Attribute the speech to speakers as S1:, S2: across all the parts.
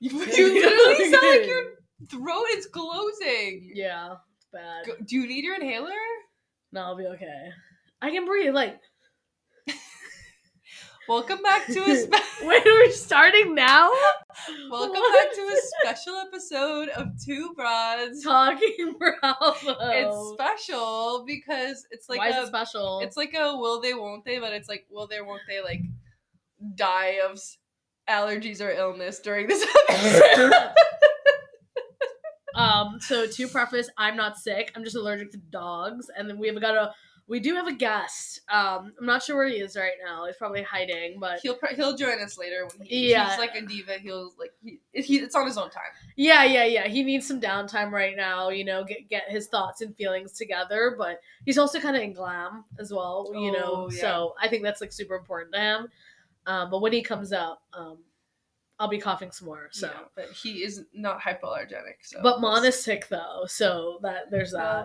S1: You literally sound like your throat is closing.
S2: Yeah, it's bad.
S1: Do you need your inhaler?
S2: No, I'll be okay. I can breathe. Like,
S1: welcome back to a
S2: wait, are we starting now?
S1: Welcome back to a special episode of Two Broads
S2: Talking Bravo.
S1: It's special because it's like
S2: why is it special?
S1: It's like a will they won't they, but it's like will they won't they like die of allergies or illness during this episode.
S2: So to preface, I'm not sick. I'm just allergic to dogs, and then we do have a guest. I'm not sure where he is right now. He's probably hiding, but
S1: he'll join us later when he's like a diva. He'll like it's on his own time.
S2: Yeah. He needs some downtime right now. You know, get his thoughts and feelings together. But he's also kind of in glam as well. You know,
S1: yeah.
S2: So I think that's like super important to him. But when he comes up, I'll be coughing some more. So,
S1: yeah, but he is not hypoallergenic. So,
S2: but Mon is sick though, so there's that.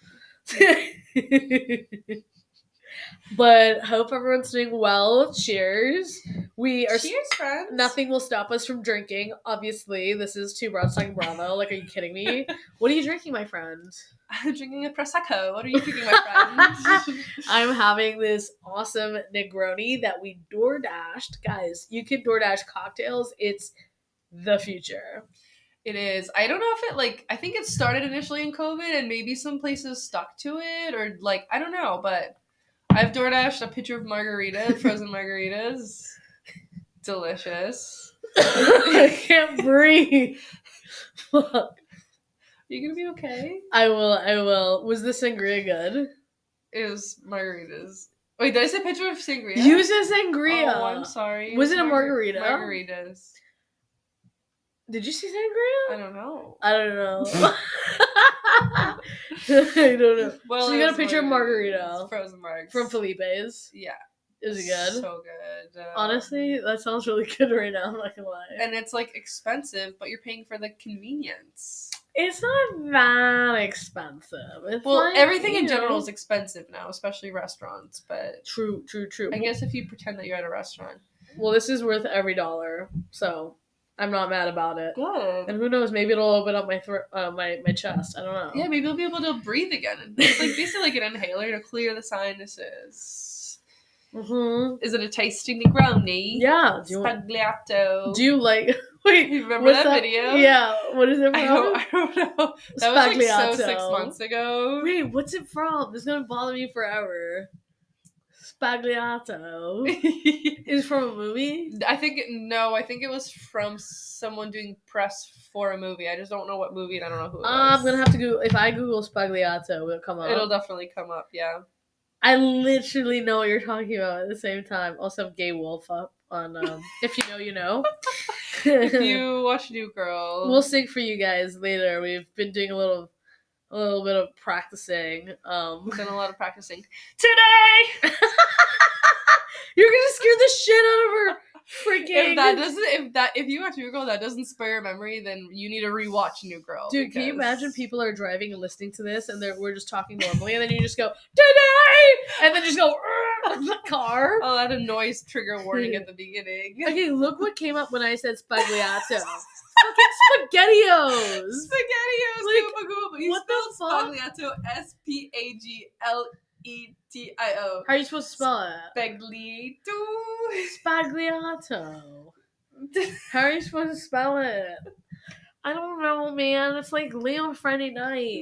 S2: But hope everyone's doing well. Cheers.
S1: Cheers, friends.
S2: Nothing will stop us from drinking. Obviously, this is Two Broads Talking Bravo. Like, are you kidding me? What are you drinking, my friend?
S1: I'm drinking a Prosecco. What are you drinking, my friend?
S2: I'm having this awesome Negroni that we DoorDashed. Guys, you can DoorDash cocktails. It's the future.
S1: It is. I don't know if it I think it started initially in COVID and maybe some places stuck to it or I don't know, but I've DoorDashed a picture of margarita, frozen margaritas. Delicious.
S2: I can't breathe. Fuck.
S1: Are you gonna be okay?
S2: I will. Was the sangria good?
S1: It was margaritas. Wait, did I say picture of sangria?
S2: You said sangria.
S1: Oh, I'm sorry.
S2: Was it a margarita?
S1: Margaritas.
S2: Did you say sangria?
S1: I don't know.
S2: I don't know.
S1: Well,
S2: so you got a picture of margarita.
S1: Frozen margs.
S2: From Felipe's.
S1: Yeah.
S2: Is it good?
S1: So good.
S2: Honestly, that sounds really good right now. I'm not gonna lie.
S1: And it's expensive, but you're paying for the convenience.
S2: It's not that expensive. It's
S1: everything in general is expensive now, especially restaurants. But
S2: true.
S1: I guess if you pretend that you're at a restaurant.
S2: Well, this is worth every dollar, so I'm not mad about it.
S1: Good.
S2: And who knows? Maybe it'll open up my my chest. I don't know.
S1: Yeah, maybe you'll be able to breathe again. It's basically an inhaler to clear the sinuses.
S2: Mm-hmm.
S1: Is it a tasty Negroni?
S2: Yeah.
S1: Spagliato.
S2: Do you like... Wait,
S1: you remember that video?
S2: Yeah. What is it from?
S1: I don't know. That was so 6 months ago.
S2: Wait, what's it from? This is going to bother me forever. Spagliato. Is it from a movie?
S1: I think it was from someone doing press for a movie. I just don't know what movie and I don't know who it was.
S2: I'm going to have to Google... If I Google Spagliato, it'll come up.
S1: It'll definitely come up, yeah.
S2: I literally know what you're talking about at the same time. Also have Gay Wolf up on If You Know, You Know.
S1: If you watch New Girl.
S2: We'll sing for you guys later. We've been doing a little bit of practicing.
S1: We've done a lot of practicing. Today!
S2: You're gonna scare the shit out of her freaking...
S1: If you watch New Girl that doesn't spur your memory, then you need to rewatch New Girl.
S2: Dude, can you imagine people are driving and listening to this and we're just talking normally and then you just go, today! And then just go, in the car.
S1: I'll add a noise trigger warning at the beginning.
S2: Okay, look what came up when I said Spagliato. Fucking SpaghettiOs!
S1: SpaghettiOs!
S2: What the fuck?
S1: Spagliato, Spagetio.
S2: How are you supposed to spell it? Spagliato. How are you supposed to spell it? I don't know, man. It's like Leo Friday night.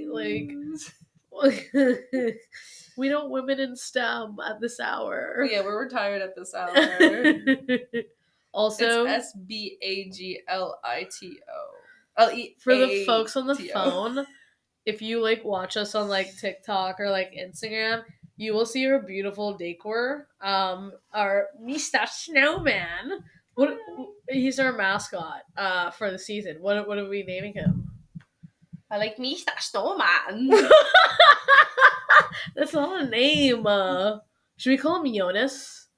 S2: We don't women in STEM at this hour.
S1: Yeah, we're retired at this hour.
S2: Also,
S1: it's Spaglito.
S2: For the folks on the phone, if you watch us on TikTok or Instagram, you will see our beautiful decor. Our Mr. Snowman. He's our mascot for the season. What are we naming him?
S1: I like Mr. Snowman.
S2: That's not a name. Should we call him Jonas?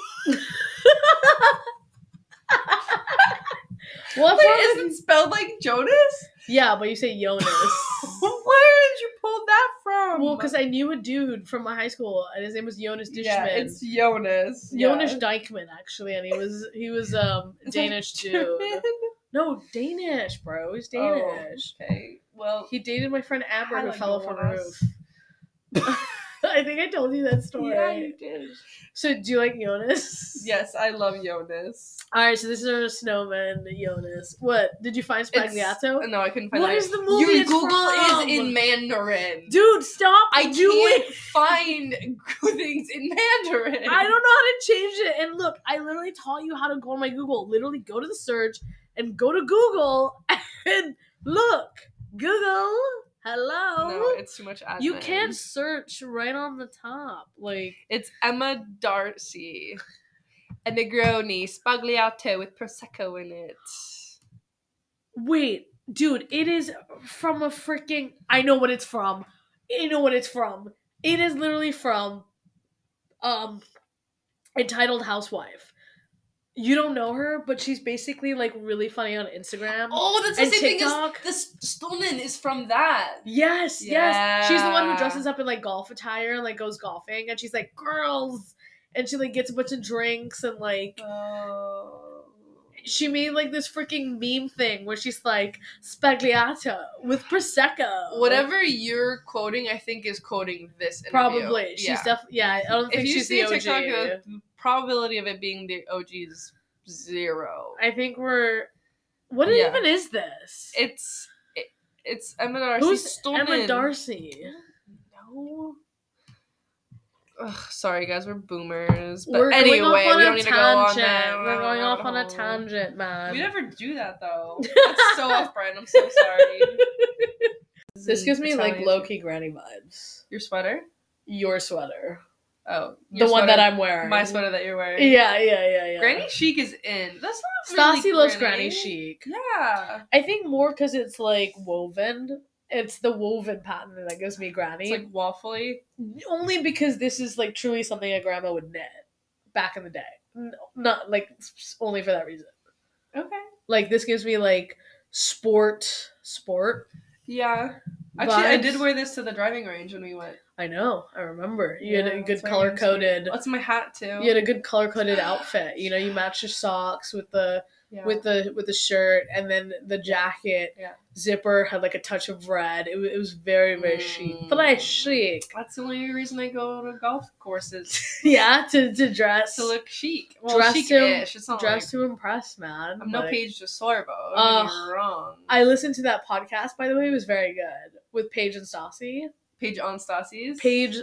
S1: Wait, is it spelled like Jonas?
S2: Yeah, but you say Jonas.
S1: Where did you pull that from?
S2: Well, because I knew a dude from my high school, and his name was Jonas Dishman.
S1: Yeah, it's Jonas.
S2: Jonas Dykman, actually, and he was Danish dude. No, Danish, bro. He's Danish.
S1: Oh, okay. Well,
S2: he dated my friend Amber who fell off a roof. I think I told you that story.
S1: Yeah, you did.
S2: So, do you like Jonas?
S1: Yes, I love Jonas.
S2: Alright, so this is our snowman, Jonas. What? Did you find Spagliato?
S1: No, I couldn't find
S2: What is the movie?
S1: Your Google is in Mandarin.
S2: Dude, stop!
S1: I can't find things in Mandarin.
S2: I don't know how to change it. And look, I literally taught you how to go on my Google. Literally go to the search and go to Google and look. Google. Hello.
S1: No, it's too much admin.
S2: You can't search right on the top. Like,
S1: it's Emma Darcy. A Negroni Spagliato with Prosecco in it.
S2: Wait, dude, it is from a freaking... I know what it's from. It is literally from Entitled Housewife. You don't know her, but she's basically like really funny on Instagram.
S1: Oh, that's the same TikTok. Thing as the Stolman is from that.
S2: Yes. She's the one who dresses up in like golf attire and like goes golfing, and she's like, girls, and she like gets a bunch of drinks and like she made like this freaking meme thing where she's like Spagliato with Prosecco.
S1: Whatever you're quoting, I think is quoting this interview.
S2: Probably. She's definitely I don't think she's the OG.
S1: TikTok, the probability of it being the OG is 0.
S2: I think we're... What even is this?
S1: It's Emma Darcy.
S2: Who's Emma Darcy?
S1: No. Ugh, sorry guys, we're boomers. But anyway, we don't need to go on that.
S2: We're going off on a tangent, man.
S1: We never do that though. That's so off-brand. I'm so sorry.
S2: This gives me like low-key granny vibes.
S1: Your sweater?
S2: Your sweater.
S1: Oh,
S2: the one that I'm wearing.
S1: My sweater that you're wearing.
S2: Yeah.
S1: Granny chic is in. That's not really
S2: Stassi loves granny chic.
S1: Yeah.
S2: I think more because it's like woven. It's the woven pattern that gives me granny.
S1: It's like waffly.
S2: Only because this is like truly something a grandma would knit back in the day. Not like only for that reason.
S1: Okay.
S2: Like this gives me like sport.
S1: Yeah. Actually, I did wear this to the driving range when we went.
S2: I know. I remember. You had a good color-coded...
S1: That's my hat, too.
S2: You had a good color-coded outfit. You know, you matched your socks with the shirt, and then the jacket zipper had like a touch of red. It was very, very chic. Très chic.
S1: That's the only reason I go to golf courses.
S2: Yeah, to dress.
S1: To look chic. Well, chic-ish. It's not
S2: dress to impress, man.
S1: I'm no Paige DeSorbo. Don't get me wrong.
S2: I listened to that podcast, by the way. It was very good. With Paige and Stassi.
S1: Paige on Stassi.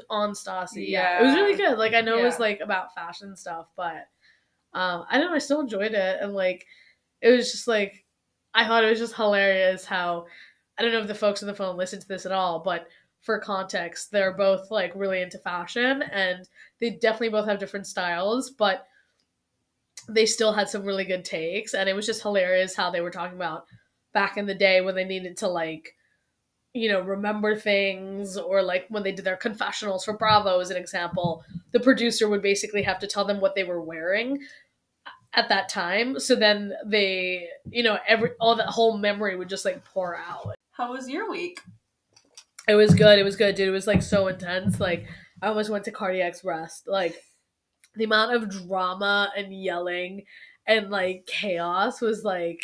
S2: Yeah. It was really good. Like, I know it was, like, about fashion stuff, but I don't know. I still enjoyed it. And, like, it was just, like, I thought it was just hilarious how, I don't know if the folks on the phone listened to this at all, but for context, they're both, like, really into fashion, and they definitely both have different styles, but they still had some really good takes, and it was just hilarious how they were talking about back in the day when they needed to, like, you know, remember things, or like when they did their confessionals for Bravo as an example, the producer would basically have to tell them what they were wearing at that time. So then they, you know, all that whole memory would just like pour out.
S1: How was your week?
S2: It was good, dude. It was like so intense. Like I almost went to cardiac arrest. Like the amount of drama and yelling and like chaos was like,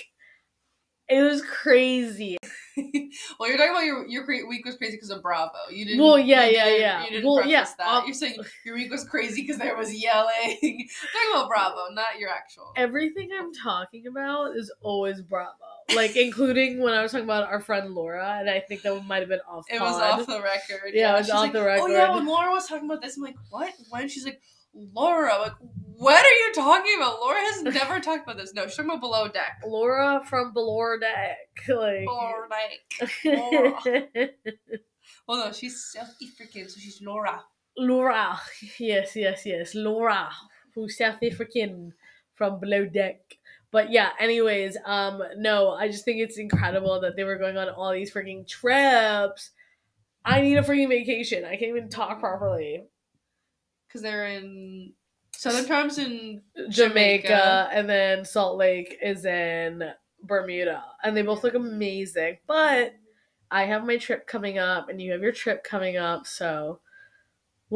S2: it was crazy.
S1: Well, you're talking about your week was crazy because of Bravo. You didn't.
S2: Well, yeah.
S1: You didn't preface that. You're saying your week was crazy because there was yelling. Talking about Bravo, not your actual.
S2: Everything I'm talking about is always Bravo. Like, including when I was talking about our friend Laura, and I think that might have been off.
S1: It was off the record.
S2: Yeah, it was off the record.
S1: Oh yeah, when Laura was talking about this, I'm like, what? When? She's like, Laura. Like, what are you talking about? Laura has never talked about this. No, she's talking about Below Deck.
S2: Laura from Below Deck. Like...
S1: Below Deck. Laura. Well, no, she's South African, so she's Laura.
S2: Laura. Yes. Laura, who's South African from Below Deck. But yeah, anyways, no, I just think it's incredible that they were going on all these freaking trips. I need a freaking vacation. I can't even talk properly. Because
S1: they're in Southern Times in
S2: Jamaica, and then Salt Lake is in Bermuda, and they both look amazing. But I have my trip coming up, and you have your trip coming up, so we'll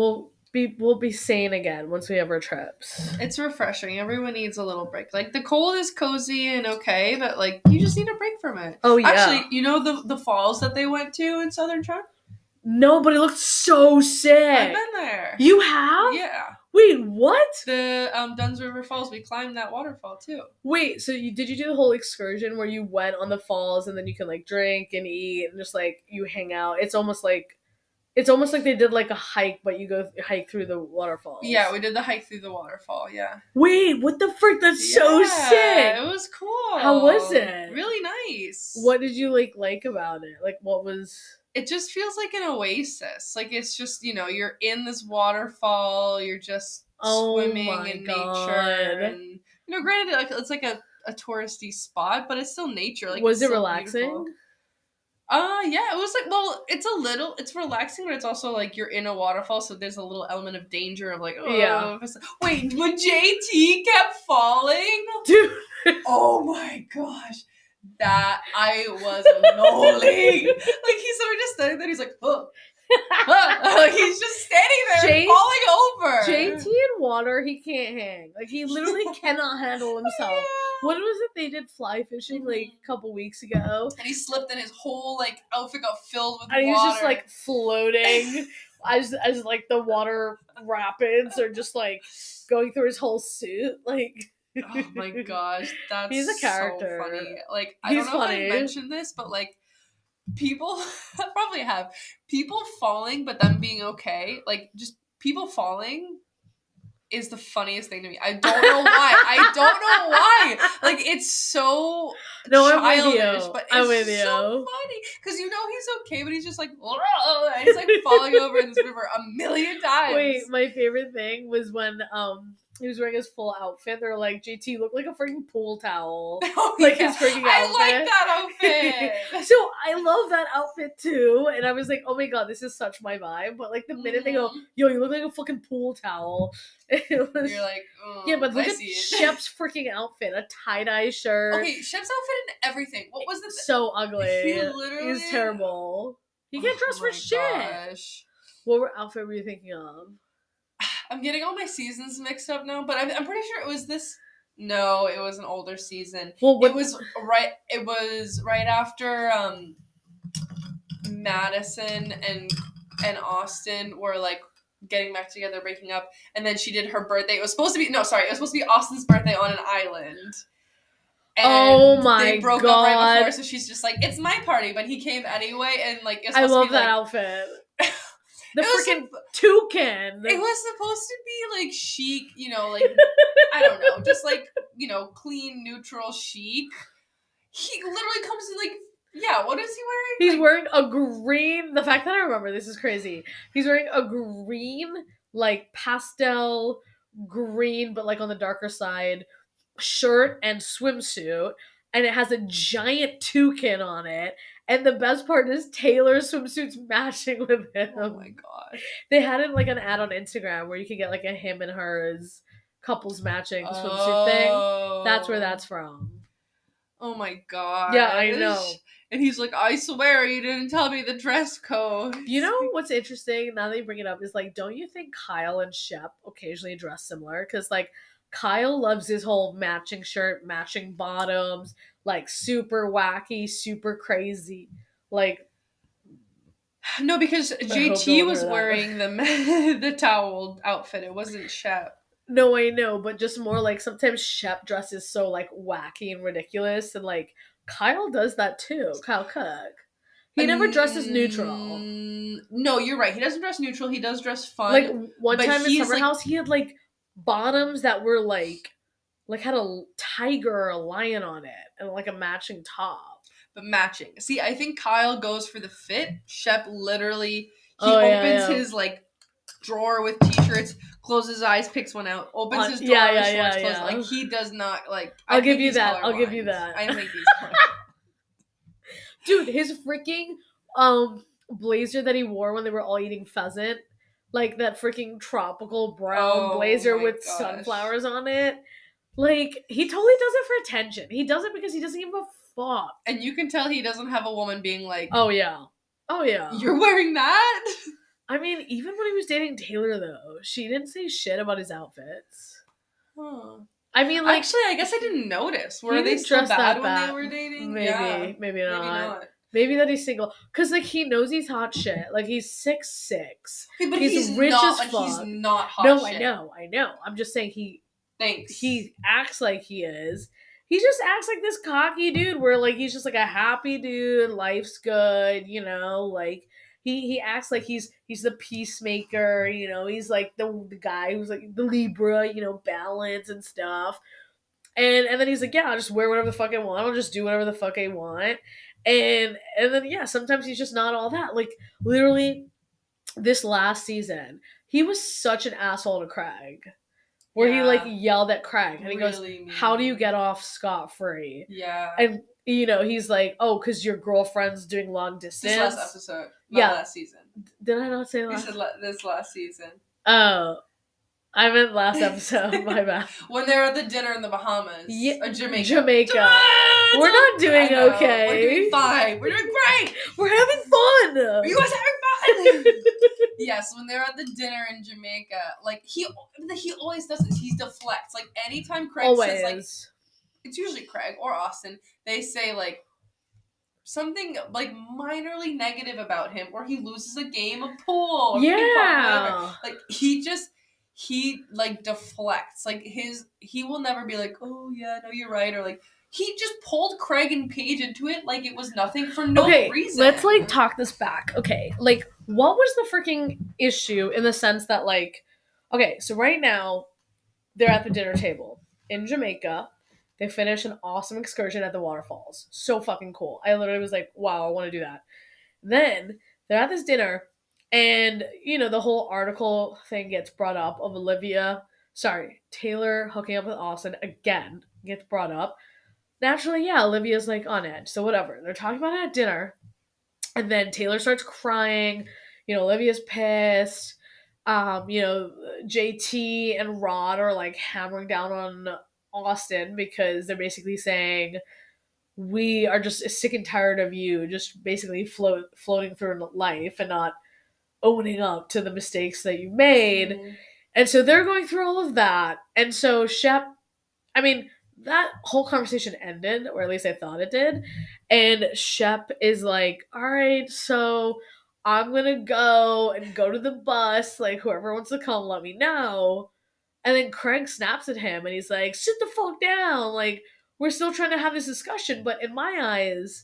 S2: we'll be sane again once we have our trips.
S1: It's refreshing. Everyone needs a little break. Like, the cold is cozy and okay, but like, you just need a break from it.
S2: Oh, yeah.
S1: Actually, you know the falls that they went to in Southern China?
S2: No, but it looked so sick.
S1: I've been there.
S2: You have?
S1: Yeah.
S2: Wait, what?
S1: The Dunn's River Falls. We climbed that waterfall too.
S2: Wait, so did you do the whole excursion where you went on the falls and then you can like drink and eat and just like you hang out? It's almost like they did like a hike, but you go hike through the waterfalls.
S1: Yeah, we did the hike through the waterfall. Yeah.
S2: Wait, what the frick? That's so sick.
S1: It was cool.
S2: How was it?
S1: Really nice.
S2: What did you like about it? Like, what was?
S1: It just feels like an oasis. Like, it's just, you're in this waterfall, you're just swimming in nature. And, granted, like, it's like a touristy spot, but it's still nature. Like,
S2: was it relaxing? Beautiful.
S1: Yeah, it was like, well, it's relaxing, but it's also like you're in a waterfall, so there's a little element of danger of like, oh, yeah. Wait, when JT kept falling? Dude. Oh my gosh. That I was rolling. Like, he's sort of just standing there, he's like, oh. He's just standing there falling over.
S2: JT in water, he can't hang. Like, he literally cannot handle himself. Yeah. What was it they did fly fishing like a couple weeks ago?
S1: And he slipped and his whole like outfit got filled with
S2: water. And he was just like floating as like the water rapids are just like going through his whole suit. Like,
S1: oh my gosh,
S2: he's a character.
S1: So funny. Like, I don't know if I mentioned this, but like, people probably have people falling, but them being okay. Like, just people falling is the funniest thing to me. I don't know why. Like, it's so childish, but it's so funny because he's okay, but he's just like, and he's like falling over in this river a million times.
S2: Wait, my favorite thing was when he was wearing his full outfit. They're like, JT looked like a freaking pool towel.
S1: Oh,
S2: like his freaking outfit.
S1: I like that outfit.
S2: So I love that outfit too. And I was like, oh my god, this is such my vibe. But like the minute they go, yo, you look like a fucking pool towel.
S1: You're like, oh,
S2: yeah, but look at Shep's freaking outfit. A tie-dye shirt.
S1: Okay, Shep's outfit and everything. What was the
S2: so ugly. He's terrible. He can't dress for shit. Gosh. What outfit were you thinking of?
S1: I'm getting all my seasons mixed up now, but I'm pretty sure it was this. No, it was an older season. Well, it was right after Madison and Austin were like getting back together, breaking up, and then she did her birthday. It was supposed to be Austin's birthday on an island. And oh my god! They broke up right before, so she's just like, "It's my party," but he came anyway, and like,
S2: I love that outfit. The freaking toucan.
S1: It was supposed to be like chic, like I don't know, just like clean, neutral chic. He literally comes in like, yeah. What is he wearing?
S2: He's wearing a green. The fact that I remember this is crazy. He's wearing a green, like pastel green, but like on the darker side, shirt and swimsuit, and it has a giant toucan on it. And the best part is Taylor's swimsuit's matching with him.
S1: Oh my gosh.
S2: They had it like an ad on Instagram where you could get like a him and hers couples matching swimsuit thing. That's where that's from.
S1: Oh my god.
S2: Yeah, I know.
S1: And he's like, I swear you didn't tell me the dress code.
S2: You know what's interesting now that you bring it up is like, don't you think Kyle and Shep occasionally dress similar? Because like Kyle loves his whole matching shirt, matching bottoms, like super wacky, super crazy. Like,
S1: no, because JT was wearing the towel outfit. It wasn't Shep.
S2: No, I know, but just more like sometimes Shep dresses so like wacky and ridiculous, and like Kyle does that too. Kyle Cook. He never dresses neutral.
S1: No, you're right. He doesn't dress neutral. He does dress fun.
S2: Like one time in Summer House, he had like bottoms that were like had a tiger or a lion on it and like a matching top.
S1: But matching. See, I think Kyle goes for the fit. Shep literally opens his like drawer with t-shirts, closes his eyes, picks one out, opens his drawer with shorts, closes. Like he does not like.
S2: I'll give you that. I think
S1: these.
S2: Dude, his freaking blazer that he wore when they were all eating pheasant. Like that freaking tropical brown blazer with sunflowers on it. Like, he totally does it for attention. He does it because he doesn't give a fuck.
S1: And you can tell he doesn't have a woman being like,
S2: oh yeah.
S1: You're wearing that?
S2: I mean, even when he was dating Taylor, though, she didn't say shit about his outfits.
S1: Huh.
S2: I mean, like...
S1: Actually, I guess I didn't notice. Were they still bad when they were dating?
S2: Maybe.
S1: Yeah.
S2: Maybe not. Maybe that he's single. Because, like, he knows he's hot shit. Like, he's 6'6".
S1: Okay, but he's rich as fuck. He's not hot shit.
S2: No, I know. I'm just saying
S1: Thanks.
S2: He acts like he is. He just acts like this cocky dude where, like, he's just, like, a happy dude. Life's good, you know? Like, he acts like he's the peacemaker, you know? He's, like, the guy who's, like, the Libra, you know, balance and stuff. And then he's like, yeah, I'll just wear whatever the fuck I want. I'll just do whatever the fuck I want. And then, yeah, sometimes he's just not all that. Like, literally, this last season, he was such an asshole to Craig. Where he, like, yelled at Craig. And he goes, how do you get off scot-free?
S1: Yeah.
S2: And, you know, he's like, oh, because your girlfriend's doing long distance.
S1: This last episode. Not last season.
S2: Did I not say last?
S1: You said this last season.
S2: Oh. I meant last episode. My bad.
S1: When they're at the dinner in the Bahamas.
S2: Yeah.
S1: Or Jamaica.
S2: We're not doing okay.
S1: We're doing fine. We're doing great.
S2: We're having fun.
S1: Are you guys having fun? Yes, when they're at the dinner in Jamaica, like, he always does this. He deflects. Like, anytime Craig says, like, it's usually Craig or Austin, they say, like, something, like, minorly negative about him, or he loses a game of pool. Or
S2: yeah.
S1: Like, he, like, deflects. Like, he will never be like, oh, yeah, no, you're right. Or, like, he just pulled Craig and Paige into it like it was nothing for no reason.
S2: Let's, like, talk this back. Okay, like, what was the freaking issue in the sense that, like, okay, so right now, they're at the dinner table in Jamaica. They finish an awesome excursion at the waterfalls. So fucking cool. I literally was like, wow, I want to do that. Then, they're at this dinner, and, you know, the whole article thing gets brought up of Taylor hooking up with Austin again gets brought up. Naturally, yeah, Olivia's, like, on edge. So whatever. They're talking about it at dinner. And then Taylor starts crying. You know, Olivia's pissed. You know, JT and Rod are, like, hammering down on Austin because they're basically saying, we are just sick and tired of you just basically floating through life and not owning up to the mistakes that you made. Mm-hmm. And so they're going through all of that. And so Shep, I mean, that whole conversation ended, or at least I thought it did. And Shep is like, all right, so I'm going to go to the bus. Like, whoever wants to come, let me know. And then Craig snaps at him and he's like, sit the fuck down. Like, we're still trying to have this discussion. But in my eyes,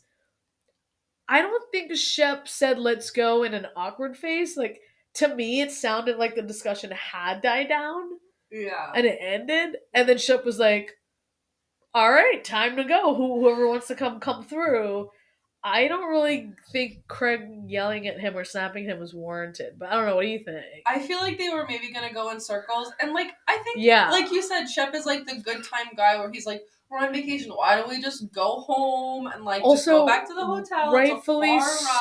S2: I don't think Shep said let's go in an awkward face. Like, to me, it sounded like the discussion had died down.
S1: Yeah.
S2: And it ended. And then Shep was like, all right, time to go. Whoever wants to come through. I don't really think Craig yelling at him or snapping at him was warranted. But I don't know. What do you think?
S1: I feel like they were maybe going to go in circles. And, like, I think, like you said, Shep is, like, the good time guy where he's like, we're on vacation. Why don't we just go home and, like, just go back to the hotel?
S2: Rightfully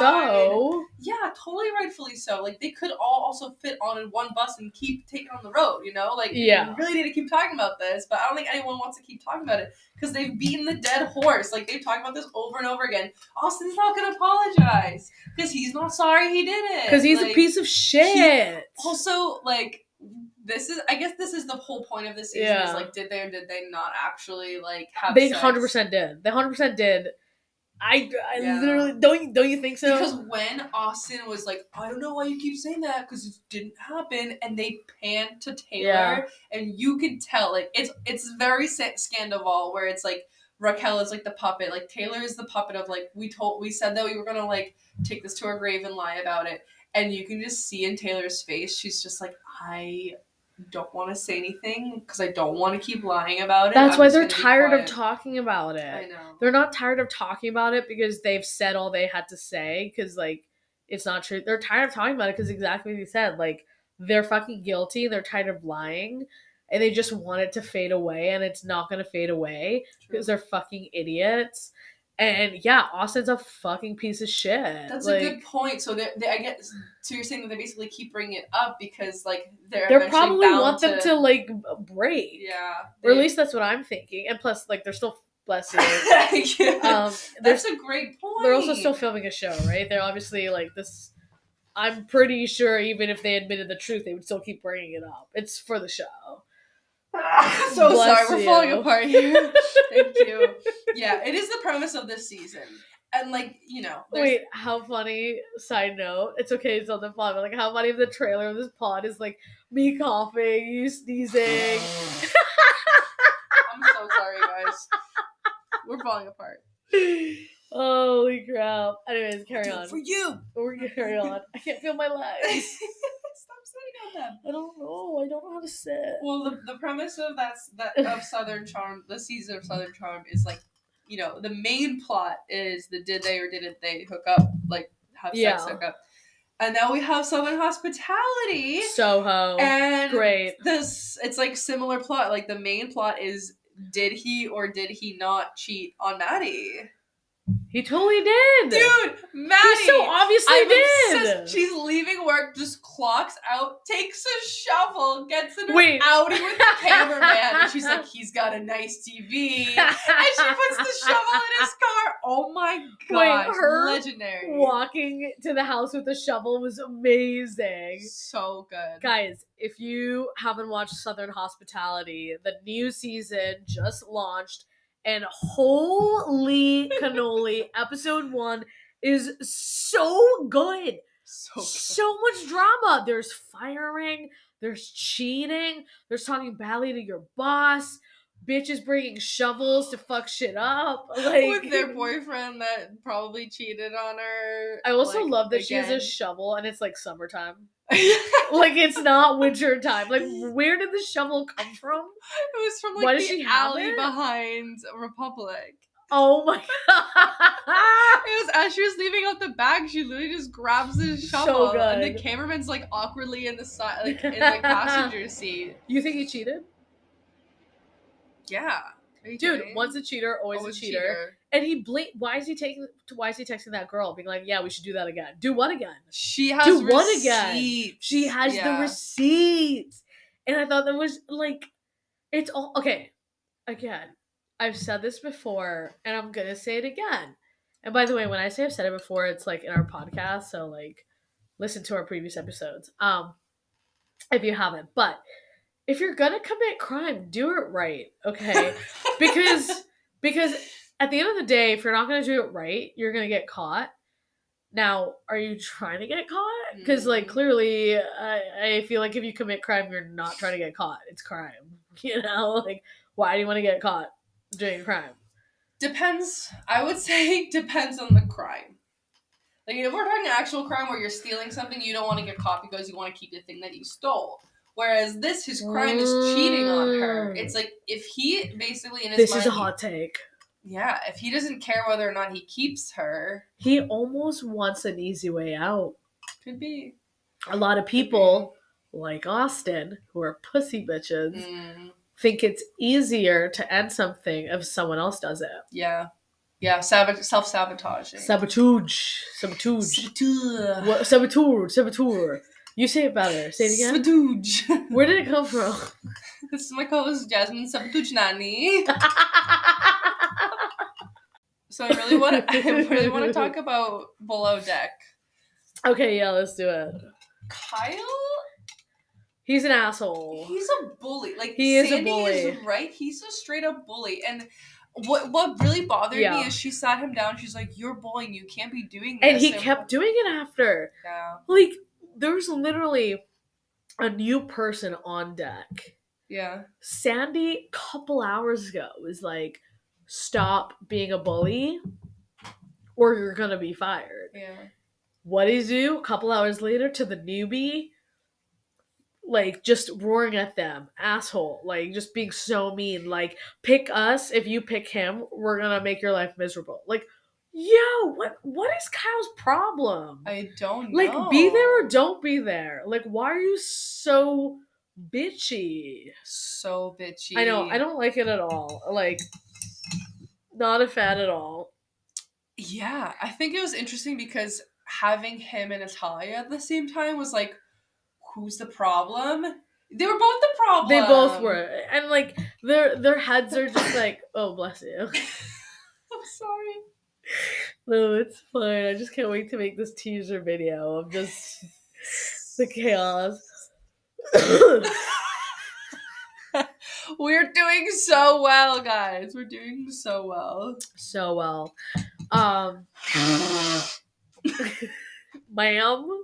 S2: so.
S1: Yeah, totally rightfully so. Like, they could all also fit on in one bus and keep taking on the road, you know? Like, we really need to keep talking about this, but I don't think anyone wants to keep talking about it because they've beaten the dead horse. Like, they've talked about this over and over again. Austin's not going to apologize because he's not sorry he did it.
S2: Because he's a piece of shit.
S1: Also, like, I guess this is the whole point of this season is, like, did they or did they not actually, like, have
S2: sex?
S1: They
S2: 100% did. They 100% did. I literally, don't you think so?
S1: Because when Austin was like, I don't know why you keep saying that, because it didn't happen, and they panned to Taylor, and you could tell, like, it's very Scandival, where it's, like, Raquel is, like, the puppet, like, Taylor is the puppet of, like, we said that we were gonna, like, take this to our grave and lie about it, and you can just see in Taylor's face, she's just like, I don't want to say anything because I don't want to keep lying about it.
S2: That's why they're tired of talking about it.
S1: I know.
S2: They're not tired of talking about it because they've said all they had to say because, like, it's not true. They're tired of talking about it because exactly what you said. Like, they're fucking guilty. They're tired of lying and they just want it to fade away and it's not going to fade away because they're fucking idiots. And yeah, Austin's a fucking piece of shit.
S1: That's a good point. So I guess, so you're saying that they basically keep bringing it up because, like,
S2: they're probably want them to, like, break.
S1: Yeah.
S2: Or at least that's what I'm thinking. And plus, like, they're still, bless you.
S1: That's a great point.
S2: They're also still filming a show, right? They're obviously, like, this I'm pretty sure even if they admitted the truth, they would still keep bringing it up. It's for the show.
S1: So bless sorry, we're falling apart here. Thank you. Yeah, it is the premise of this season. And, like, you know.
S2: Wait, how funny, side note, it's okay, it's on the pod, but, like, how funny of the trailer of this pod is, like, me coughing, you sneezing.
S1: I'm so sorry, guys. We're falling apart.
S2: Holy crap. Anyways, carry on.
S1: For you!
S2: We're gonna carry on. I can't feel my legs.
S1: Stop sitting on them.
S2: I don't know how to sit.
S1: Well, the premise of of Southern Charm, the season of Southern Charm, is, like, you know, the main plot is the did they or didn't they hook up, like, have sex hook up. And now we have Southern Hospitality.
S2: Soho.
S1: And
S2: great.
S1: It's like similar plot. Like, the main plot is did he or did he not cheat on Maddie?
S2: He totally did.
S1: Dude, Maddie.
S2: He so obviously did.
S1: Obsessed. She's leaving work, just clocks out, takes a shovel, gets in her Audi with the cameraman, and she's like, he's got a nice TV. And she puts the shovel in his car. Oh my god.
S2: Her
S1: legendary.
S2: Walking to the house with the shovel was amazing.
S1: So good.
S2: Guys, if you haven't watched Southern Hospitality, the new season just launched. And holy cannoli, episode 1 is so good. So much drama. There's firing. There's cheating. There's talking badly to your boss. Bitches bringing shovels to fuck shit up. Like,
S1: with their boyfriend that probably cheated on her.
S2: I also love that she has a shovel and it's like summertime. Like, it's not winter time. Like, where did the shovel come from?
S1: It was from, like, the alley behind Republic.
S2: Oh my god.
S1: It was as she was leaving out the bag, she literally just grabs the shovel.
S2: So good.
S1: And the cameraman's, like, awkwardly in the side, like, in the passenger seat.
S2: You think he cheated?
S1: Yeah.
S2: Dude, once a cheater, always a cheater. And he why is he texting that girl, being like, yeah, we should do that again. Do what again?
S1: She has receipts. What again?
S2: She has the receipts. And I thought that was, like, it's all, okay, again, I've said this before, and I'm gonna say it again. And by the way, when I say I've said it before, it's, like, in our podcast, so, like, listen to our previous episodes, if you haven't. But if you're gonna commit crime, do it right, okay? because at the end of the day, if you're not gonna do it right, you're gonna get caught. Now, are you trying to get caught? Because, like, clearly, I feel like if you commit crime, you're not trying to get caught. It's crime, you know? Like, why do you want to get caught doing crime?
S1: Depends. I would say depends on the crime. Like, if we're talking actual crime where you're stealing something, you don't want to get caught because you want to keep the thing that you stole. Whereas his crime is cheating on her. It's like, if he basically in his mind...
S2: This is a hot take.
S1: Yeah, if he doesn't care whether or not he keeps her...
S2: He almost wants an easy way out.
S1: Could be.
S2: A lot of people, like Austin, who are pussy bitches, think it's easier to end something if someone else does it.
S1: Yeah. Yeah, self-sabotaging.
S2: Sabotage. Saboteur. You say it better. Say it again.
S1: Sabotage.
S2: Where did it come from?
S1: This is my co-host Jasmine Sabotage Nani. So I really want to talk about Below Deck.
S2: Okay, yeah, let's do it.
S1: Kyle?
S2: He's an asshole.
S1: He's a bully. Like,
S2: he is
S1: Sandy
S2: a bully.
S1: Is right. He's a straight up bully. And what really bothered me is she sat him down. She's like, "You're bullying. You can't be doing this."
S2: And he kept doing it after.
S1: Yeah.
S2: Like, there's literally a new person on deck.
S1: Yeah.
S2: Sandy, a couple hours ago, was like, stop being a bully or you're gonna be fired.
S1: Yeah.
S2: What does he do? A couple hours later to the newbie, like, just roaring at them. Asshole. Like, just being so mean. Like, pick us. If you pick him, we're gonna make your life miserable. Like, yo, what is Kyle's problem?
S1: I don't know.
S2: Like, be there or don't be there. Like, why are you so bitchy?
S1: So bitchy.
S2: I know. I don't like it at all. Like, not a fan at all.
S1: Yeah. I think it was interesting because having him and Natalia at the same time was like, who's the problem? They were both the problem.
S2: They both were. And, like, their heads are just like, oh, bless you.
S1: I'm sorry.
S2: No, it's fine. I just can't wait to make this teaser video of just the chaos.
S1: We're doing so well, guys. We're doing so well.
S2: So well. Ma'am.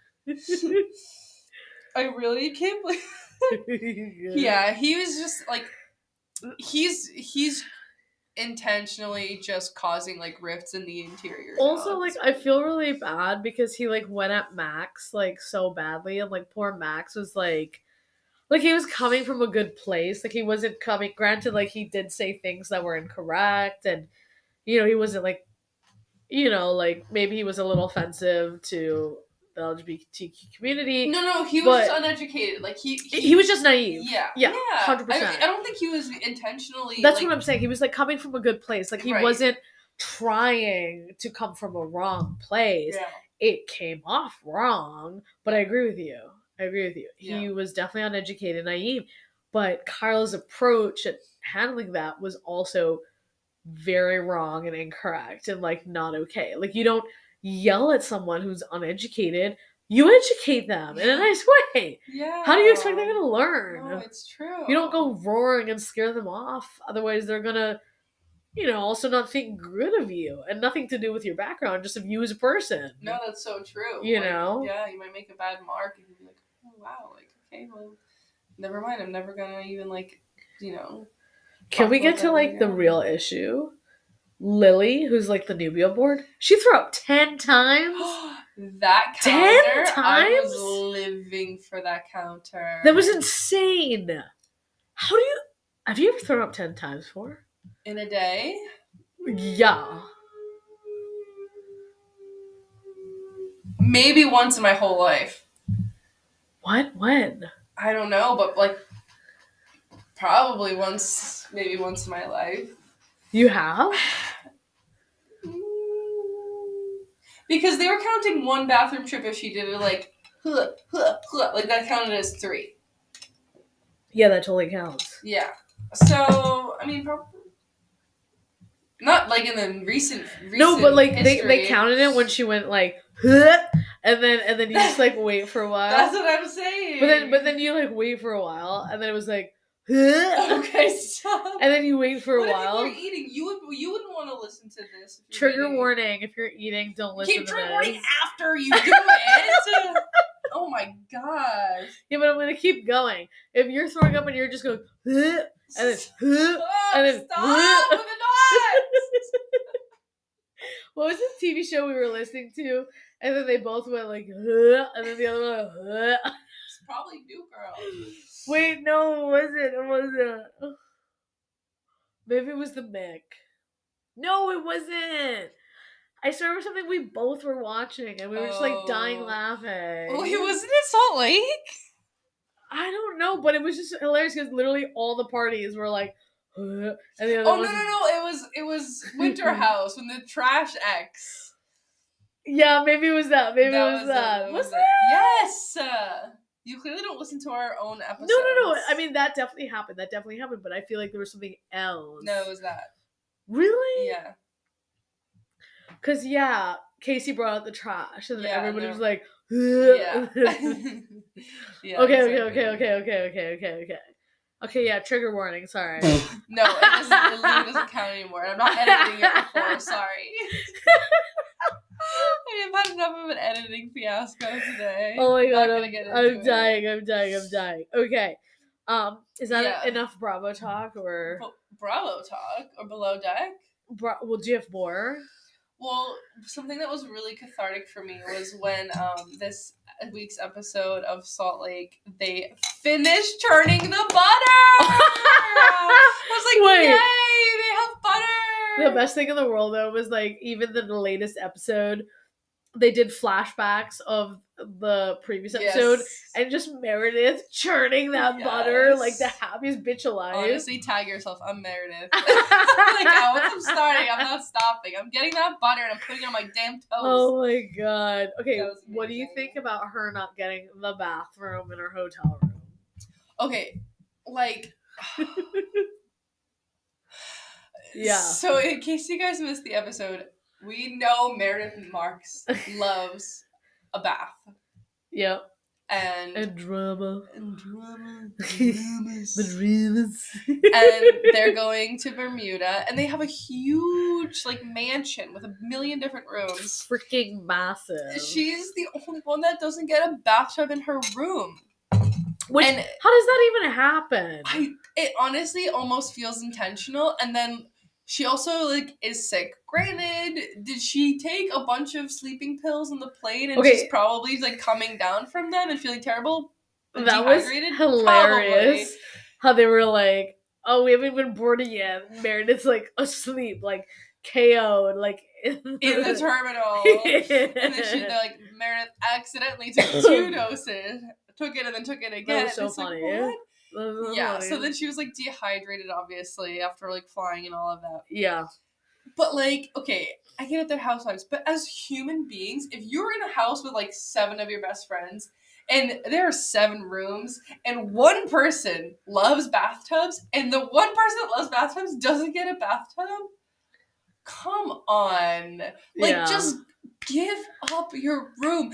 S1: I really can't believe. Yeah, he was just like, he's intentionally just causing like rifts in the interior.
S2: Also, like, I feel really bad because he like went at Max like so badly, and like poor Max was like he was coming from a good place. Like he wasn't coming. Granted, like he did say things that were incorrect, and he wasn't like, like maybe he was a little offensive to the LGBTQ community.
S1: No, he was just uneducated. Like
S2: he was just naive.
S1: Yeah,
S2: 100%.
S1: I don't think he was intentionally.
S2: That's what I'm saying. He was like coming from a good place. Like he wasn't trying to come from a wrong place.
S1: Yeah.
S2: It came off wrong, but I agree with you.
S1: Yeah.
S2: He was definitely uneducated, naive, but Kyle's approach at handling that was also very wrong and incorrect and like not okay. Like you don't yell at someone who's uneducated. You educate them in a nice way.
S1: Yeah.
S2: How do you expect they're gonna learn?
S1: No, it's true.
S2: You don't go roaring and scare them off. Otherwise, they're gonna, also not think good of you, and nothing to do with your background, just of you as a person.
S1: No, that's so true.
S2: Yeah,
S1: you might make a bad mark, and you'll be like, oh wow, like okay, well, never mind. I'm never gonna even like,
S2: Can we get to like the real issue? Lily, who's like the newbie on board, she threw up 10 times.
S1: That counter,
S2: 10 times?
S1: I was living for that counter.
S2: That was insane. Have you ever thrown up 10 times before?
S1: In a day?
S2: Yeah.
S1: Maybe once in my whole life.
S2: What? When?
S1: I don't know, but like probably maybe once in my life.
S2: You have?
S1: Because they were counting one bathroom trip if she did it like that counted as 3.
S2: Yeah, that totally counts.
S1: Yeah. So, I mean, probably not like in the recent
S2: no, but like
S1: history.
S2: they counted it when she went like and then you just like wait for a while.
S1: That's what I'm saying.
S2: But then you like wait for a while, and then it was like
S1: okay, stop.
S2: And then you wait for a while.
S1: If you're eating, you wouldn't want to listen to this.
S2: Trigger warning: if you're eating, don't listen to this.
S1: Trigger warning after you do it. Oh my gosh.
S2: Yeah, but I'm gonna keep going. If you're throwing up and you're just going and then and then
S1: stop with the noise.
S2: What was this TV show we were listening to? And then they both went like and then the other one went
S1: It's probably New Girl.
S2: Wait, no, it wasn't. Maybe it was the Mick. No, it wasn't. I swear it was something we both were watching, and we were just like dying laughing.
S1: Well, wasn't it Salt Lake?
S2: I don't know, but it was just hilarious because literally all the parties were like, and the other
S1: it was Winter House when the Trash X.
S2: Yeah, maybe it was that. Maybe it was that. Was it?
S1: Yes. You clearly don't listen to our own episodes.
S2: No. I mean, that definitely happened. But I feel like there was something else.
S1: No, it was that.
S2: Really?
S1: Yeah.
S2: Because, Casey brought out the trash, and then everybody was like,
S1: yeah.
S2: Okay. Okay, yeah, trigger warning, sorry.
S1: No, it doesn't count anymore. I'm not editing it before, sorry. I've had enough of an editing fiasco today.
S2: Oh my god, I'm dying. Okay. Is that enough Bravo talk or
S1: Bravo talk or Below Deck?
S2: Well, do you have more?
S1: Well, something that was really cathartic for me was when this week's episode of Salt Lake, they finished churning the butter. I was like,
S2: wait,
S1: yay, they have butter.
S2: The best thing in the world though was like even the latest episode, they did flashbacks of the previous episode and just Meredith churning that butter like the happiest bitch alive.
S1: Honestly, tag yourself. I'm Meredith. Once I'm starting, I'm not stopping. I'm getting that butter and I'm putting it on my damn toast.
S2: Oh my god. Okay, what do you think about her not getting the bathroom in her hotel room?
S1: Okay, like...
S2: yeah.
S1: So in case you guys missed the episode, We know Meredith Marks loves a bath.
S2: Yep.
S1: And
S2: drama.
S1: Dramas.
S2: Dramas.
S1: And they're going to Bermuda, and they have a huge, like, mansion with 1 million different rooms.
S2: Freaking massive.
S1: She's the only one that doesn't get a bathtub in her room.
S2: How does that even happen?
S1: It honestly almost feels intentional, and then she also, like, is sick. Granted, did she take a bunch of sleeping pills on the plane, and she's probably, like, coming down from them and feeling terrible?
S2: That was hilarious. Probably. How they were like, oh, we haven't been boarded yet. Meredith's, like, asleep, like, KO'd, like,
S1: in the terminal. And then they're like, Meredith accidentally took 2 doses. Took it and then took it again.
S2: That was so funny.
S1: Like, what? Yeah, so then she was, like, dehydrated, obviously, after, like, flying and all of that.
S2: Yeah.
S1: But, like, okay, I get it, they're housewives, but as human beings, if you're in a house with, like, 7 of your best friends, and there are 7 rooms, and one person loves bathtubs, and the one person that loves bathtubs doesn't get a bathtub, come on. Like, just give up your room.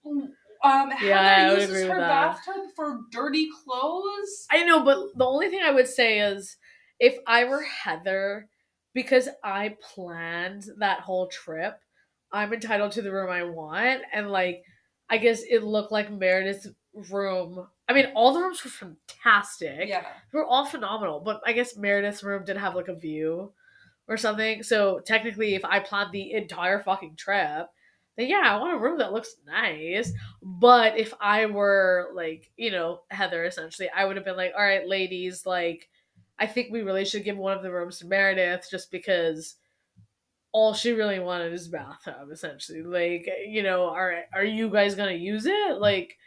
S1: Heather uses her bathtub for dirty clothes.
S2: I know, but the only thing I would say is, if I were Heather, because I planned that whole trip, I'm entitled to the room I want, and, like, I guess it looked like Meredith's room. I mean, all the rooms were fantastic.
S1: Yeah.
S2: They were all phenomenal, but I guess Meredith's room did have, like, a view or something. So technically, if I planned the entire fucking trip, then yeah, I want a room that looks nice. But if I were, like, you know, Heather, essentially, I would have been like, all right, ladies, like, I think we really should give one of the rooms to Meredith, just because all she really wanted is bathtub, essentially. Like, you know, are you guys gonna use it? Like,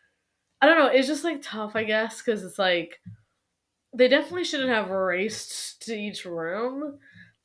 S2: I don't know. It's just, like, tough, I guess, because it's like, they definitely shouldn't have raced to each room.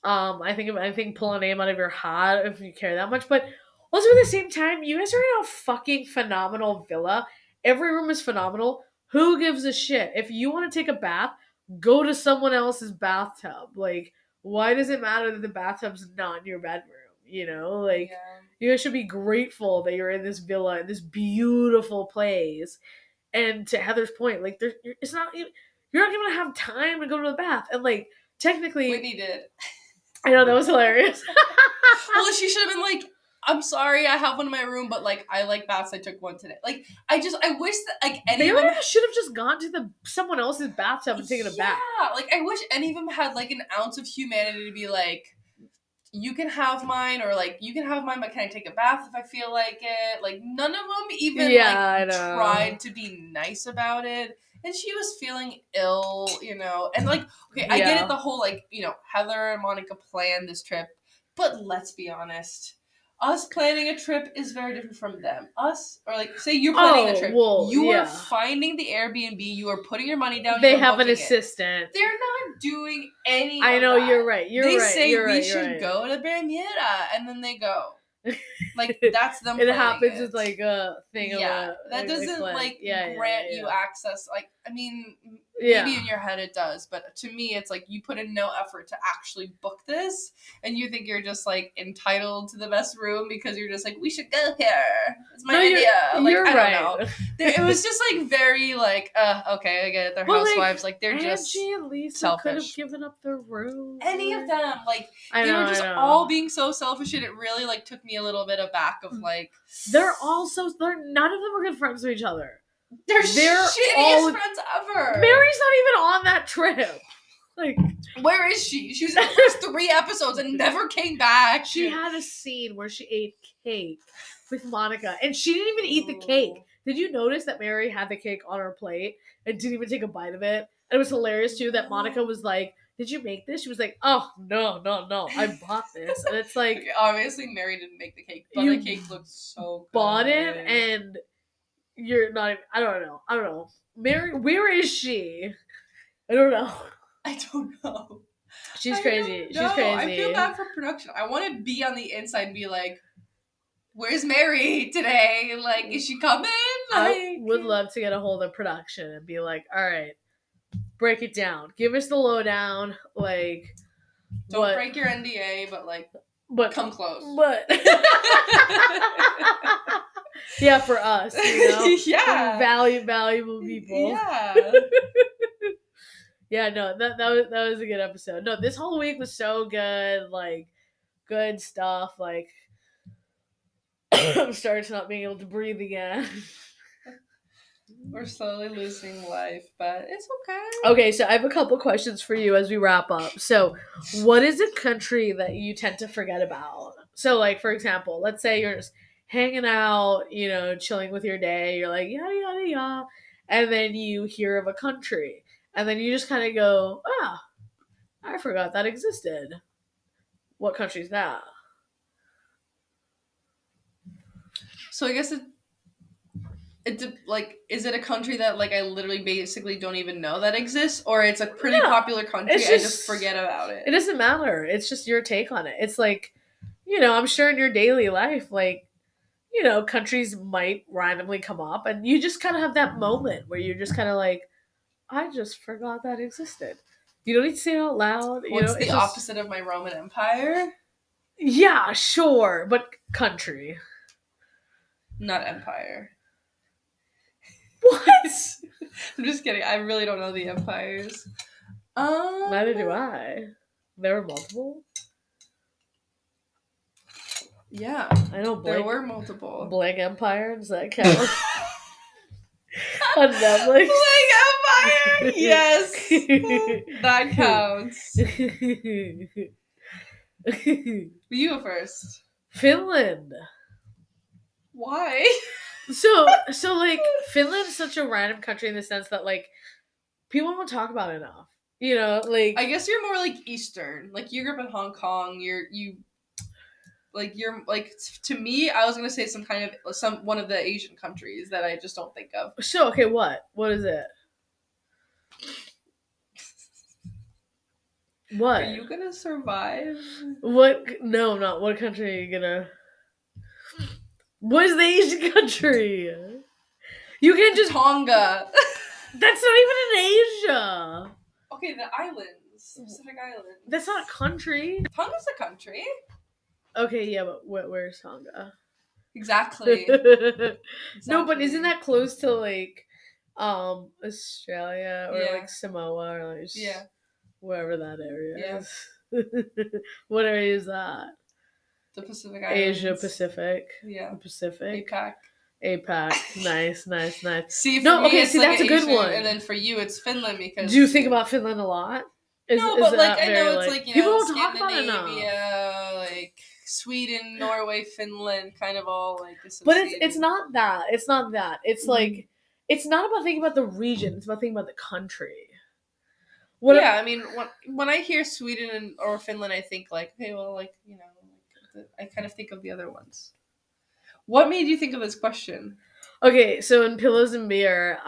S2: I think pull a name out of your hat if you care that much, but also at the same time, you guys are in a fucking phenomenal villa. Every room is phenomenal. Who gives a shit? If you want to take a bath, go to someone else's bathtub. Like, why does it matter that the bathtub's not in your bedroom? You know, like, you guys should be grateful that you're in this villa, in this beautiful place. And to Heather's point, like, it's not, you're not gonna have time to go to the bath. And, like, technically,
S1: Whitney did.
S2: I know, that was hilarious.
S1: Well, she should have been like, I'm sorry, I have one in my room, but, like, I like baths. I took one today. Like, I wish that, like, any of them
S2: should have just gone to someone else's bathtub and taken a bath.
S1: Yeah, like, I wish any of them had, like, an ounce of humanity to be like, you can have mine, or, like, you can have mine, but can I take a bath if I feel like it? Like, none of them even, tried to be nice about it. And she was feeling ill, you know. And, like, okay, I get it, the whole, like, you know, Heather and Monica planned this trip. But let's be honest. Us planning a trip is very different from them. Us, or, like, say you're planning a trip. You are finding the Airbnb. You are putting your money down.
S2: They have an assistant.
S1: They're not doing any
S2: I know,
S1: of that.
S2: You're right.
S1: They say we should go to Bermuda, and then they go. Like, that's them.
S2: It happens with, like, a thing of
S1: that doesn't grant you access. Like, I mean, maybe in your head it does, but to me it's like, you put in no effort to actually book this, and you think you're just, like, entitled to the best room because you're just like, we should go here. It's my idea. Like,
S2: you're
S1: I don't know. It was just, like, very, like, okay, I get it. They're housewives. Like, they're just
S2: Angie and Lisa
S1: selfish.
S2: Could have given up their room.
S1: Any of them, like, they were just all being so selfish, and it really, like, took me a little bit aback of, like,
S2: none of them are good friends with each other.
S1: They're shittiest friends ever.
S2: Mary's not even on that trip. Like,
S1: where is she? She was in the first 3 episodes and never came back.
S2: She had a scene where she ate cake with Monica, and she didn't even eat the cake. Did you notice that Mary had the cake on her plate and didn't even take a bite of it? And it was hilarious too that Monica was like, did you make this? She was like, oh, no, I bought this. And it's like,
S1: obviously Mary didn't make the cake, but the cake looked so good.
S2: Bought it, and you're not even, I don't know. Mary, where is she? I don't know. She's crazy. She's crazy.
S1: I feel bad for production. I want to be on the inside and be like, where's Mary today? Like, is she coming? Like,
S2: I would love to get a hold of production and be like, all right, break it down. Give us the lowdown. Like,
S1: don't break your NDA, but, like,
S2: but
S1: come close.
S2: But yeah, for us,
S1: yeah,
S2: valuable people.
S1: Yeah.
S2: Yeah, no, that was a good episode. No, this whole week was so good. Like, good stuff. Like, I'm starting to not being able to breathe again.
S1: We're slowly losing life, but it's okay.
S2: Okay, so I have a couple questions for you as we wrap up. So, what is a country that you tend to forget about? So, like, for example, let's say you're just hanging out, chilling with your day. You're like, yada, yada, yada. And then you hear of a country. And then you just kind of go, I forgot that existed. What country is that?
S1: So I guess is it a country that like I literally basically don't even know that exists, or it's a pretty popular country, I just forget about it?
S2: It doesn't matter. It's just your take on it. It's like, I'm sure in your daily life, like, countries might randomly come up, and you just kind of have that moment where you're just kind of like, I just forgot that existed. You don't need to say it out loud.
S1: What's the opposite of my Roman Empire?
S2: Yeah, sure, but country.
S1: Not empire.
S2: What?
S1: I'm just kidding. I really don't know the empires.
S2: Neither do I. There were multiple?
S1: Yeah.
S2: I know
S1: there were multiple.
S2: Blank Empire, does that count? On Netflix?
S1: Blank Empire? Yes. That counts. You go first.
S2: Finland.
S1: Why?
S2: So like, Finland's such a random country in the sense that, like, people don't talk about it enough. Like,
S1: I guess you're more like Eastern. Like, you grew up in Hong Kong. You're like, to me, I was gonna say one of the Asian countries that I just don't think of.
S2: So, okay, what is it? What?
S1: Are you gonna survive?
S2: What? No, not what country are you gonna... What is the Asian country? You can't just...
S1: Tonga.
S2: That's not even in Asia.
S1: Okay, the islands. Pacific Islands.
S2: That's not a country.
S1: Tonga's a country.
S2: Okay, yeah, but where's Tonga?
S1: Exactly.
S2: No, but isn't that close to, like, Australia or like Samoa or like wherever that area is? What area is that?
S1: The Pacific Islands.
S2: Asia Pacific.
S1: Yeah.
S2: Pacific.
S1: APAC.
S2: Nice.
S1: See,
S2: no,
S1: me,
S2: okay, see,
S1: like
S2: that's a good
S1: Asian,
S2: one.
S1: And then for you, it's Finland because...
S2: Do you think about Finland a lot?
S1: No, but like, I know it's like, people don't talk about it enough. Like Sweden, Norway, Finland, kind of all like this.
S2: But it's not that. It's not that. It's like, it's not about thinking about the region. It's about thinking about the country.
S1: I mean, when I hear Sweden or Finland, I think like, okay, well, like, I kind of think of the other ones. What made you think of this question? Okay,
S2: so in Pillows and Beer,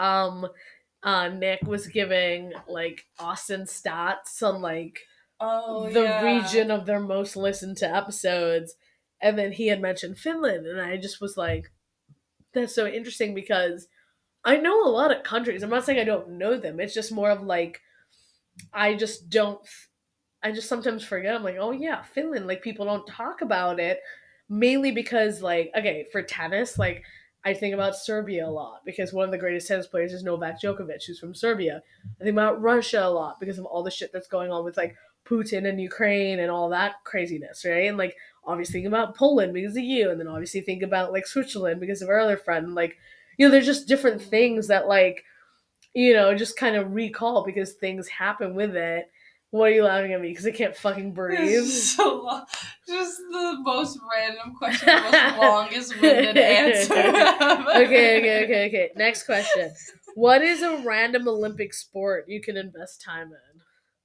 S2: Nick was giving like Austin stats on like the region of their most listened to episodes, and then he had mentioned Finland, and I just was like, that's so interesting because I know a lot of countries. I'm not saying I don't know them. It's just more of like, I just sometimes forget. I'm like, oh yeah, Finland. Like, people don't talk about it, mainly because, like, okay, for tennis, like, I think about Serbia a lot because one of the greatest tennis players is Novak Djokovic, who's from Serbia. I think about Russia a lot because of all the shit that's going on with, like, Putin and Ukraine and all that craziness, right? And, like, obviously think about Poland because of you, and then obviously think about, like, Switzerland because of our other friend. Like, there's just different things that, like, just kind of recall because things happen with it. What are you laughing at me? Because I can't fucking breathe.
S1: So long. Just the most random question, the most longest-winded answer.
S2: Okay. Next question. What is a random Olympic sport you can invest time in?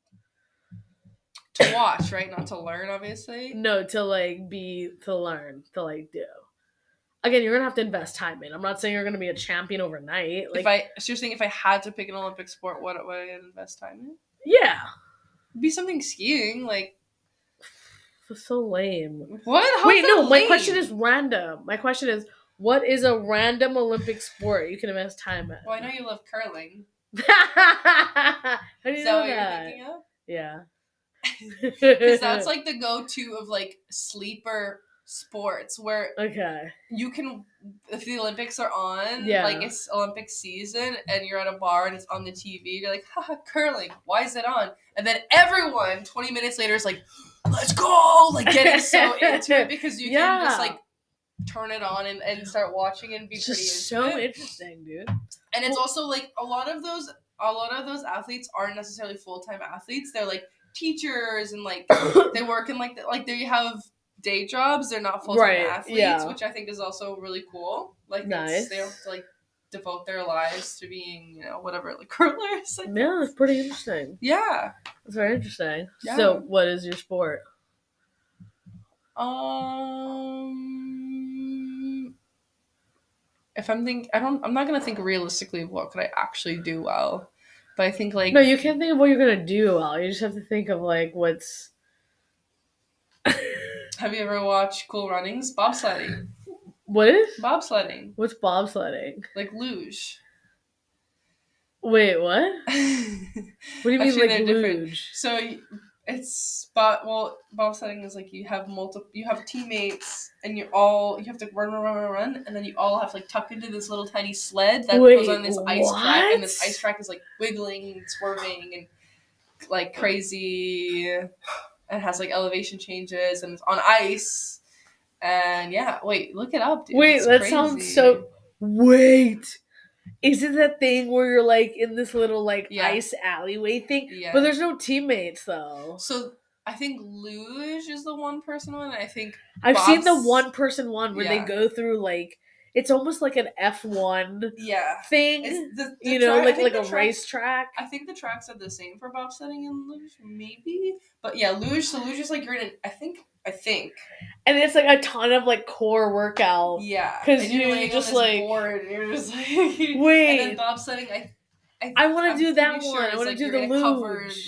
S1: To watch, right? Not to learn, obviously.
S2: No, to learn, to like do. Again, you're gonna have to invest time in. I'm not saying you're gonna be a champion overnight. Like,
S1: so you're saying if I had to pick an Olympic sport, what would I invest time in?
S2: Yeah.
S1: Be something skiing, like.
S2: That's so lame.
S1: What?
S2: Wait, no. My question is random. My question is, what is a random Olympic sport you can invest time in?
S1: Well, I know you love curling.
S2: How do you know
S1: what
S2: that?
S1: you're thinking of?
S2: Yeah.
S1: Because that's like the go-to of like sleeper sports where you can, if the Olympics are on, like it's Olympic season and you're at a bar and it's on the TV, you're like, haha, curling, why is it on? And then everyone 20 minutes later is like, let's go, like getting so into it because you can just like turn it on and start watching and be pretty into
S2: so interesting, dude.
S1: And it's also like a lot of those athletes aren't necessarily full-time athletes. They're like teachers and like they work in like they have day jobs. They're not full-time athletes, which I think is also really cool. Like nice. They don't have to like devote their lives to being, whatever, like curlers.
S2: Yeah, that's pretty interesting.
S1: Yeah.
S2: That's very interesting. Yeah. So what is your sport?
S1: If I'm not gonna think realistically of what could I actually do well, but I think like
S2: no, you can't think of what you're gonna do well. You just have to think of like what's.
S1: Have you ever watched Cool Runnings? Bobsledding.
S2: What is
S1: bobsledding?
S2: What's bobsledding?
S1: Like luge.
S2: Wait, what? What do you mean like luge?
S1: So it's bobsledding is like you have teammates and you have to run, and then you all have to like tuck into this little tiny sled that goes on this ice track, and this ice track is like wiggling and swerving and like crazy. It has like elevation changes and it's on ice, and look it up, dude.
S2: Wait, that sounds so. Wait. Is it that thing where you're like in this little like ice alleyway thing? Yeah. But there's no teammates though.
S1: So I think luge is the one person one. I think
S2: I've seen the one person one where they go through like it's almost like an F1 thing. Like a racetrack.
S1: I think the tracks are the same for bobsledding and luge, maybe. But yeah, luge. So luge is like you're in. I think.
S2: And it's like a ton of like core workout.
S1: Yeah.
S2: Because you're just like
S1: bored and you're just like
S2: wait.
S1: And then bobsledding,
S2: I want to do that one. I want to do the luge.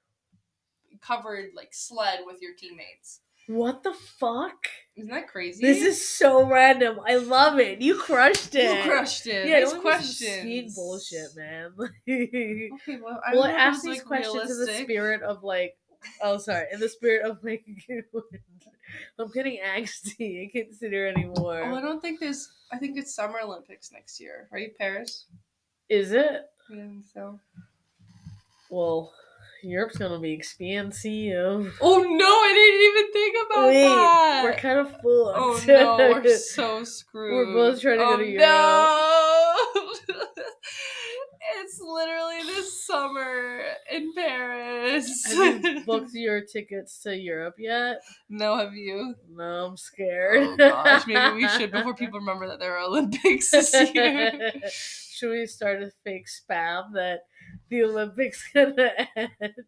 S1: Covered like sled with your teammates.
S2: What the fuck?
S1: Isn't that crazy?
S2: This is so random. I love it. You crushed it.
S1: Yeah,
S2: nice
S1: questions.
S2: Bullshit, man.
S1: Okay, well,
S2: ask these questions in the spirit of like. Oh, sorry. In the spirit of like, I'm getting angsty. I can't sit here anymore.
S1: Oh, I think it's Summer Olympics next year, right? Paris.
S2: Is it?
S1: Yeah, so.
S2: Well, Europe's gonna be expensive.
S1: Oh no, I didn't even think about that.
S2: We're kind of full.
S1: Oh no, we're so screwed.
S2: We're both trying to go to Europe.
S1: No. It's literally this summer in Paris.
S2: Have you booked your tickets to Europe yet?
S1: No, have you?
S2: No, I'm scared.
S1: Oh gosh, maybe we should before people remember that there are Olympics this year.
S2: Should we start a fake spam that the Olympics gonna end?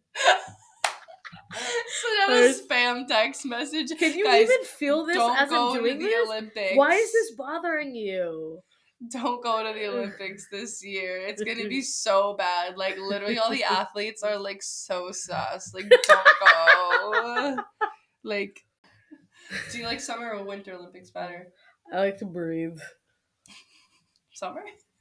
S1: So have a spam text message.
S2: Can you
S1: Guys,
S2: even feel this as I'm doing this?
S1: Olympics.
S2: Why is this bothering you?
S1: Don't go to the Olympics this year. It's gonna be so bad. Like literally all the athletes are like so sus. Like don't go. Like, do you like summer or winter Olympics better?
S2: I like to breathe.
S1: Summer?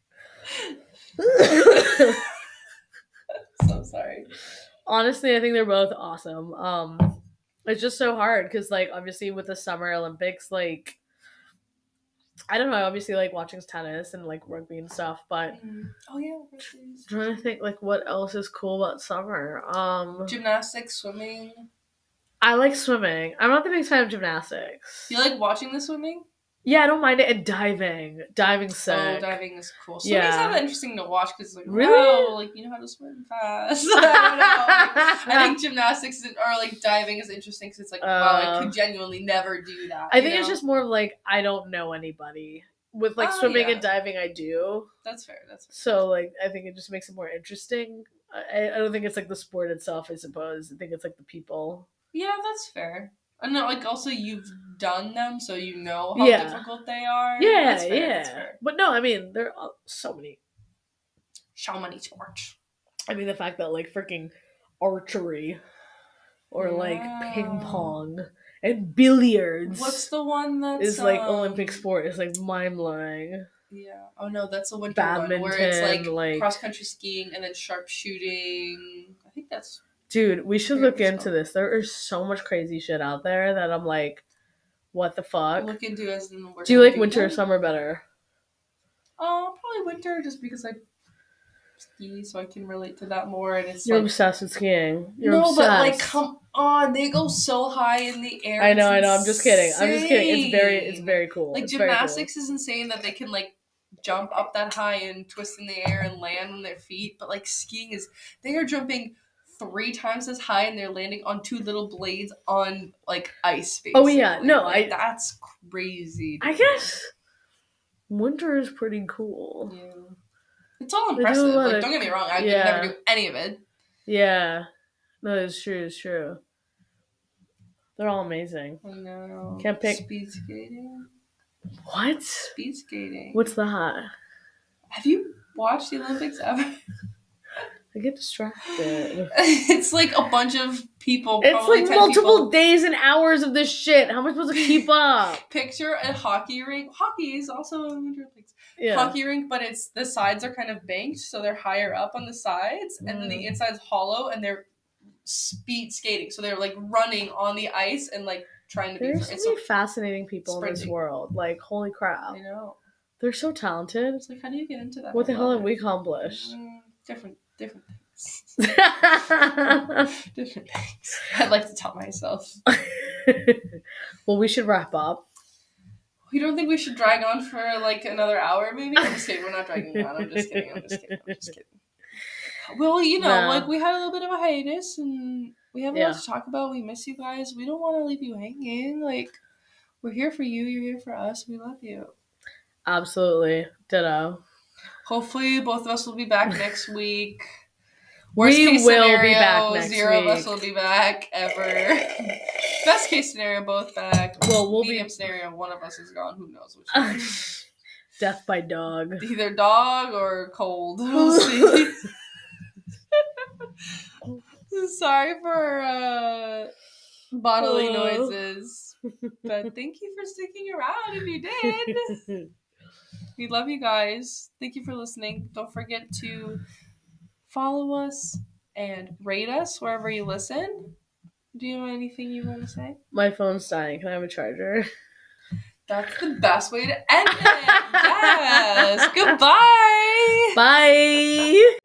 S1: So sorry.
S2: Honestly, I think they're both awesome. It's just so hard because like obviously with the Summer Olympics, like I don't know, I obviously like watching tennis and like rugby and stuff, but
S1: oh yeah,
S2: I'm trying to think like what else is cool about summer.
S1: Gymnastics, swimming.
S2: I like swimming. I'm not the biggest fan of gymnastics.
S1: You like watching the swimming?
S2: Yeah, I don't mind it. And diving. Diving's sick.
S1: Oh, diving is cool. Swimming's not that interesting to watch because like,
S2: really?
S1: Wow, like you know how to swim fast. I don't know. I think gymnastics or like diving is interesting because it's like, wow, I could genuinely never do that.
S2: I think it's just more of like, I don't know anybody. With like swimming and diving, I do.
S1: That's fair.
S2: So like, I think it just makes it more interesting. I don't think it's like the sport itself, I suppose. I think it's like the people.
S1: Yeah, that's fair. And like also you've done them, so you know how difficult they are.
S2: Yeah, that's fair, that's fair. But no, I mean there are so many
S1: sports.
S2: I mean the fact that like freaking archery or like ping pong and billiards.
S1: What's the one that
S2: is like Olympic sport? It's like mind blowing.
S1: Yeah. Oh no, that's a winter one where it's like cross country skiing and then sharpshooting. I think that's.
S2: Dude, we should look into this. There is so much crazy shit out there that I'm like, what the fuck?
S1: Look into as in
S2: do you like winter or summer better?
S1: Probably winter, just because I ski, so I can relate to that more. And it's
S2: you're obsessed with skiing. You're obsessed.
S1: But like, come on, they go so high in the air.
S2: I know. I'm just kidding. It's very cool.
S1: Like, gymnastics is insane that they can like jump up that high and twist in the air and land on their feet. But like, skiing they are jumping 3 times as high and they're landing on 2 little blades on like ice. Basically.
S2: Oh yeah, no,
S1: that's crazy.
S2: I guess winter is pretty cool.
S1: Yeah. It's all impressive. Like, don't get me wrong, I could never do any of it.
S2: Yeah. No, it's true. They're all amazing.
S1: I know.
S2: Can't pick.
S1: Speed skating.
S2: What?
S1: Speed skating.
S2: What's that?
S1: Have you watched the Olympics ever?
S2: I get distracted.
S1: It's like a bunch of people.
S2: It's like multiple days and hours of this shit. How am I supposed to keep up?
S1: Picture a hockey rink. Hockey is also in Winter Olympics.
S2: Yeah.
S1: Hockey rink, but it's the sides are kind of banked, so they're higher up on the sides, and then the inside's hollow, and they're speed skating. So they're like running on the ice and like trying to be.
S2: There's so many fascinating people in this world. Like, holy crap!
S1: I know.
S2: They're so talented.
S1: It's like, how do you get into that?
S2: What the hell have we accomplished?
S1: Different things. Different things. I'd like to tell myself.
S2: Well, we should wrap up.
S1: You don't think we should drag on for like another hour, maybe? I'm just kidding. We're not dragging on. I'm just kidding. Well, like we had a little bit of a hiatus, and we have a lot to talk about. We miss you guys. We don't want to leave you hanging. Like, we're here for you. You're here for us. We love you.
S2: Absolutely. Ditto.
S1: Hopefully, both of us will be back next week.
S2: Worst case scenario, be back next
S1: 0 of us will be back ever. Best case scenario, both back.
S2: Well,
S1: medium scenario, one of us is gone. Who knows which one?
S2: Death by dog.
S1: Either dog or cold. We'll see. Sorry for bodily noises, but thank you for sticking around if you did. We love you guys. Thank you for listening. Don't forget to follow us and rate us wherever you listen. Do you have anything you want to say?
S2: My phone's dying. Can I have a charger?
S1: That's the best way to end it. Yes. Goodbye.
S2: Bye.